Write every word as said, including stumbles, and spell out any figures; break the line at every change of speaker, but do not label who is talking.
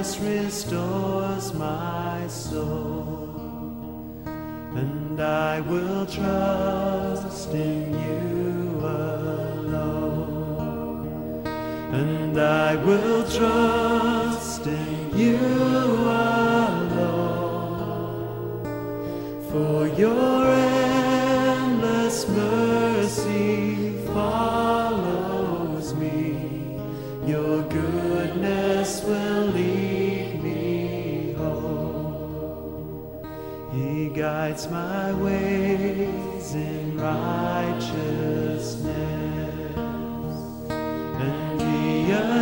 righteousness restores my soul, and I will trust in you alone, and I will trust in you alone, for your endless mercy follows me, your goodness will lead me home. He guides my ways in righteousness, and he